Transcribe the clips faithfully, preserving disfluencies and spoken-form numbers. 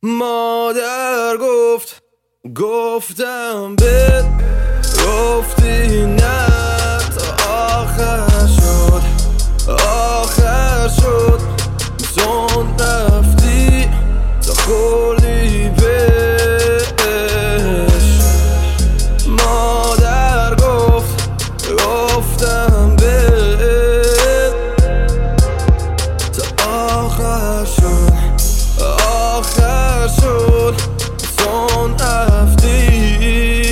مادر گفت گفتم بهت گفتی نه تا آخر شد آخر شد زون رفتی تا خوردی بهش. مادر گفت گفتم بهت تا آخر شد آخر شد زون رفتی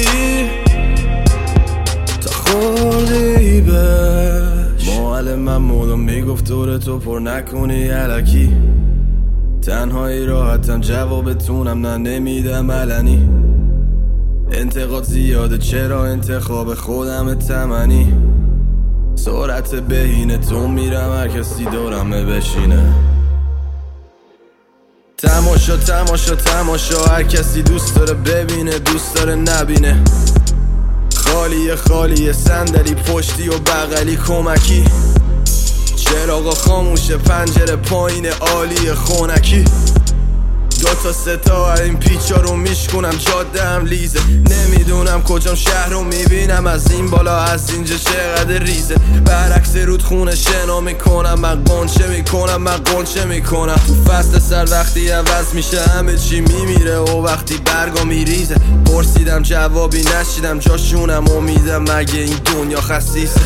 تا خوردی بهش. معلمم مولو میگفت دور تو پر نکنی الکی، تنهایی راحتم جوابتونم نه نمیدم علنی. انتقاد زیاده چرا انتخاب خودم تمنی، سرعت بهینه تو میرم هر کسی دورمه بشینه. تماشا تماشا تماشا هر کسی دوست داره ببینه دوست داره نبینه. خالیه خالیه صندلی پشتی و بغلی کمکی، چراغا خاموشه پنجره پایین عالی خونکی. دو تا سه تا این پیچا رو میشکنم جاده هم لیزه، نمیدونم کجام شهر رو میبینم از این بالا از اینجا چقدر ریزه. برعکس رود خونه شنا میکنم من قنچه میکنم من قنچه میکنم. تو فصل سر وقتی عوض میشه همه چی میمیره و وقتی برگا میریزه. پرسیدم جوابی نشیدم جاشونم امیدم مگه این دنیا خسیسه.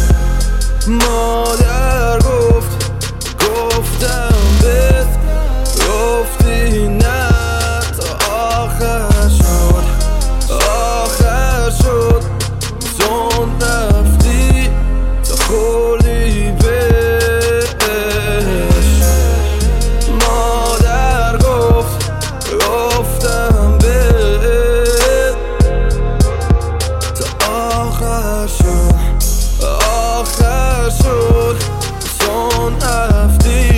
مادر گفت گفتم بهت گفتی نه تا آخر شد آخر شد زون رفتی تا خوردی بهش. مادر گفت گفتم بهت تا آخر شد آخر شد زون رفتی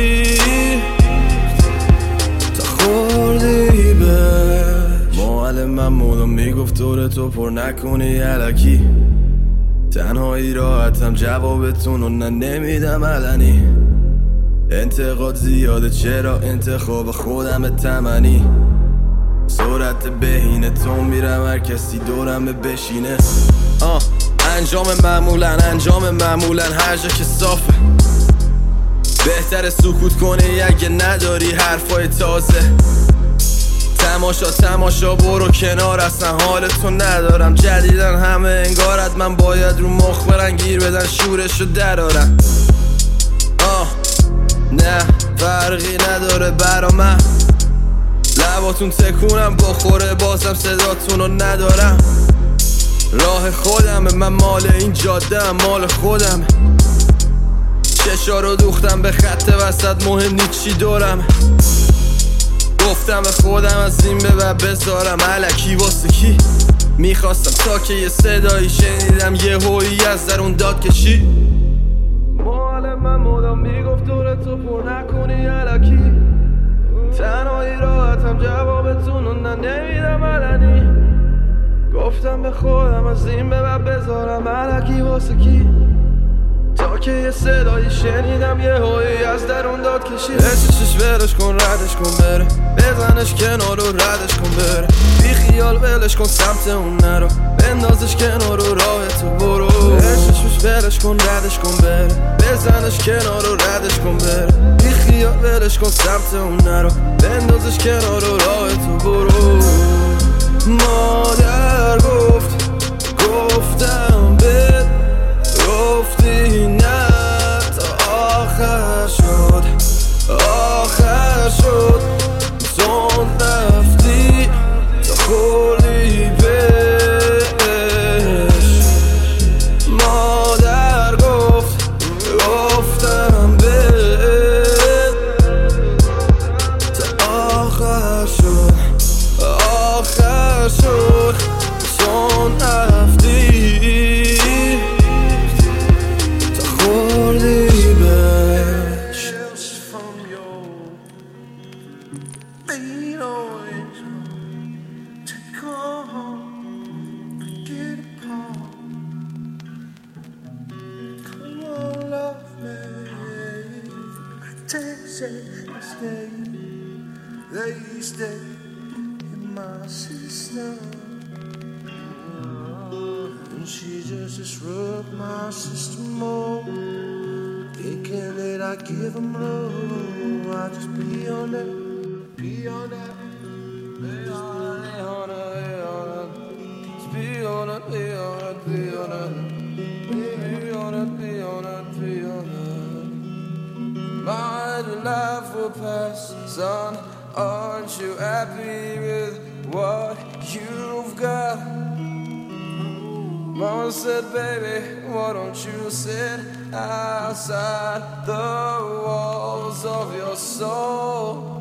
خوردی بهش. معلمم مولو میگفت دور تو پر نکنی الکی، تنهایی راحتم جوابتونو نه نمیدم علنی. انتقاد زیاده چرا انتخاب خودم تمنی، سرعت بهینه تو میرم هر کسی دورمه بشینه. آه انجام معمولا انجام معمولا هر جا که صافه، بهتره سکوت کنی اگه نداری حرفای تازه. تماشا تماشا برو کنار اصلا حالتو ندارم. جدیدن همه انگارت من باید رو مخ برن گیر بدن شورشو درارم. آه نه فرقی نداره برا من، لباتون تکونم بخوره بازم صداتونو ندارم. راه خودمه من مال این جاده هم مال خودمه. چشا رو دوختم به خط وسط مهم نی چی دورم. گفتم به خودم از این به بعد بذارم الکی واسه کی. میخواستم تا که یه صدایی شنیدم یه هویی از درون داد کشی. معلمم مدام میگفت دور تو پر نکنی الکی، تنهایی راحتم جوابتونو نه نمیدم علنی. گفتم به خودم از این به بعد بذارم الکی واسه کی، تا که یه صدایی شنیدم یه هایی از درون داد کشید. عشقش ولش کن ردش کن بره، بزنش کنار و ردش کن بره. بی خیال ولش کن سمت اون نرو، بندازش کنار و راه تو برو. عشقش ولش کن ردش کن بره، بزنش کنار و ردش کن بره. بی خیال ولش کن سمت اون نرو، بندازش کنار و راه تو برو. مادر گفت گفتم بهت گفتی نه تا آخر شد آخر شد زون رفتی تا خوردی بهش. مادر گفت گفتم بهت تا آخر شد آخر شد زون رفتی خوردی بهش. they stay in my system. And she just disrupt my system more, thinking that I give them love. I just be on that, be on that, be on that, be on that, be on that, be on that, be on that, be on that, be on that, be on that. My life will pass, son. Aren't you happy with what you've got? Mama said, baby, why don't you sit outside the walls of your soul?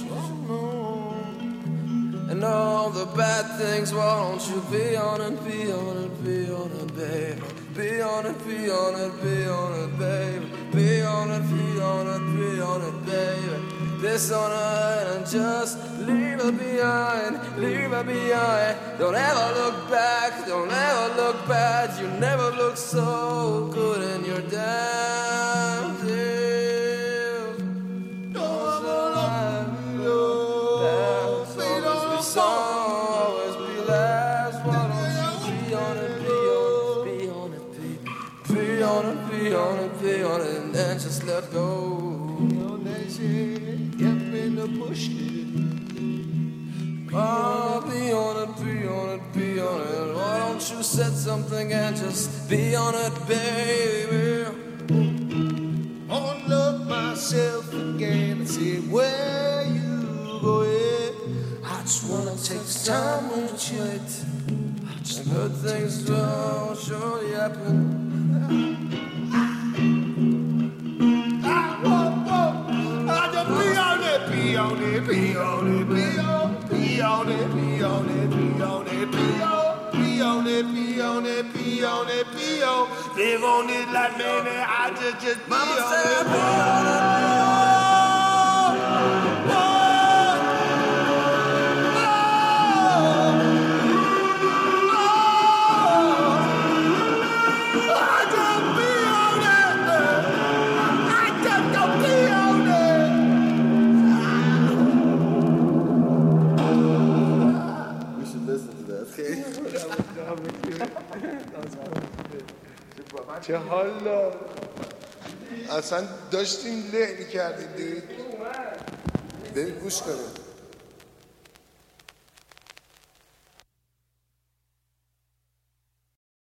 And all the bad things, why don't you be on it, be on it, be on it, baby. Be on it, be on it, be on it, baby. Be on it, be on it, be on it, baby. Dishonor and just leave her behind, leave her behind. Don't ever look back, don't ever look bad. You never look so good in your damn self. Don't ever look back. Always be song, always be last. Why don't you be on it, be on it, be on it, be, be on it, be on it, be on it, and then just let go. Push it. Oh, be on it, be on it, be on it. Why don't you set something and just be on it, baby? I wanna love myself again and see where you going. I just wanna take the time with you. And good things will surely happen. Be on it, be on it, be on it, be on it, be on it, be on it, be on it, be on it, be on it, be on it. Live on it like man, I just just be on it, be on it, be on it. چه حالا اصلا داشتیم له میکردیم ببین گوش کنیم